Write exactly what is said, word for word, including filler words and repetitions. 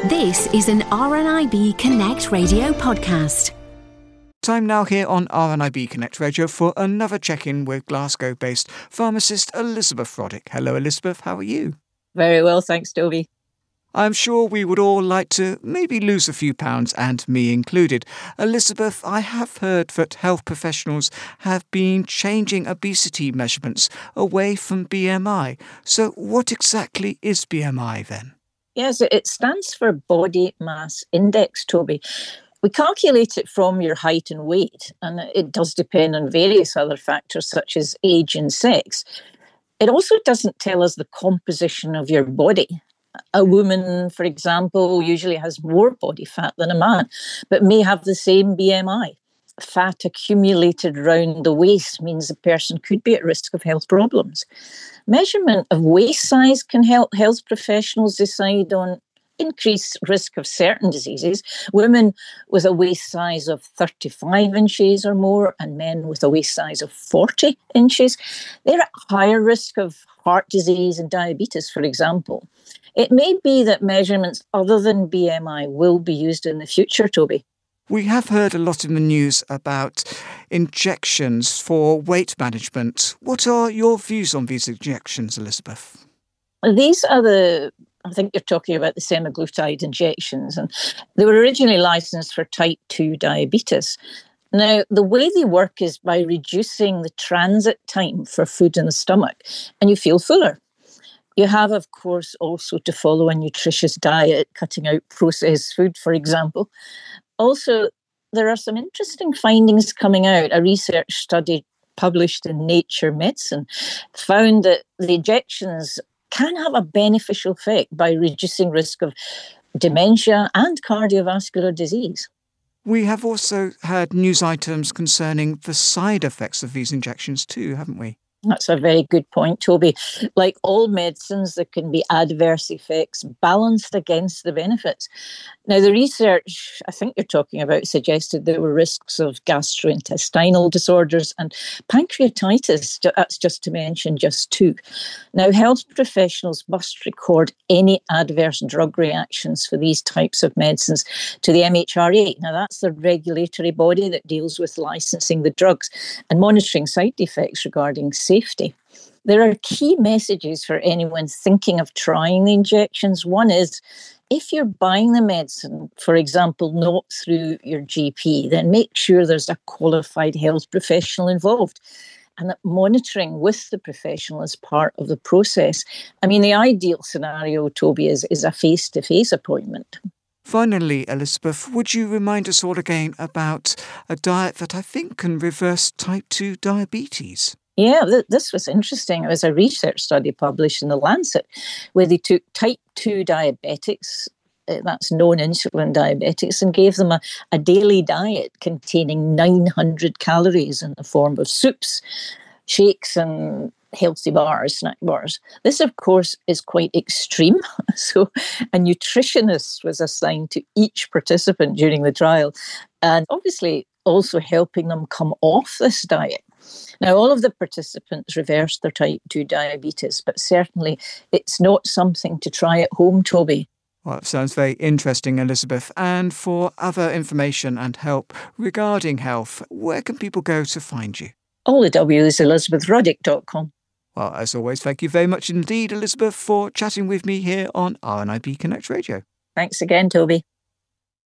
This is an R N I B Connect radio podcast. Time now here on R N I B Connect Radio for another check-in with Glasgow-based pharmacist Elizabeth Roddick. Hello, Elizabeth. How are you? Very well, thanks, Toby. I'm sure we would all like to maybe lose a few pounds, and me included. Elizabeth, I have heard that health professionals have been changing obesity measurements away from B M I. So what exactly is B M I then? Yes, it stands for Body Mass Index, Toby. We calculate it from your height and weight, and it does depend on various other factors such as age and sex. It also doesn't tell us the composition of your body. A woman, for example, usually has more body fat than a man, but may have the same B M I. Fat accumulated around the waist means a person could be at risk of health problems. Measurement of waist size can help health professionals decide on increased risk of certain diseases. Women with a waist size of thirty-five inches or more and men with a waist size of forty inches, they're at higher risk of heart disease and diabetes, for example. It may be that measurements other than B M I will be used in the future, Toby. We have heard a lot in the news about injections for weight management. What are your views on these injections, Elizabeth? These are the, I think you're talking about the semaglutide injections, and they were originally licensed for type two diabetes. Now, the way they work is by reducing the transit time for food in the stomach, and you feel fuller. You have, of course, also to follow a nutritious diet, cutting out processed food, for example. Also, there are some interesting findings coming out. A research study published in Nature Medicine found that the injections can have a beneficial effect by reducing risk of dementia and cardiovascular disease. We have also had news items concerning the side effects of these injections too, haven't we? That's a very good point, Toby. Like all medicines, there can be adverse effects balanced against the benefits. Now, the research I think you're talking about suggested there were risks of gastrointestinal disorders and pancreatitis. That's just to mention just two. Now, health professionals must record any adverse drug reactions for these types of medicines to the M H R A. Now, that's the regulatory body that deals with licensing the drugs and monitoring side effects regarding safety. There are key messages for anyone thinking of trying the injections. One is, if you're buying the medicine, for example, not through your G P, then make sure there's a qualified health professional involved and that monitoring with the professional is part of the process. I mean, the ideal scenario, Toby, is, is a face-to-face appointment. Finally, Elizabeth, would you remind us all again about a diet that I think can reverse type two diabetes? Yeah, th- this was interesting. It was a research study published in The Lancet where they took type two diabetics, uh, that's non-insulin diabetics, and gave them a, a daily diet containing nine hundred calories in the form of soups, shakes and healthy bars, snack bars. This, of course, is quite extreme. So a nutritionist was assigned to each participant during the trial and obviously also helping them come off this diet. Now, all of the participants reversed their type two diabetes, but certainly it's not something to try at home, Toby. Well, it sounds very interesting, Elizabeth. And for other information and help regarding health, where can people go to find you? All the W is elizabeth roddick dot com. Well, as always, thank you very much indeed, Elizabeth, for chatting with me here on R N I B Connect Radio. Thanks again, Toby.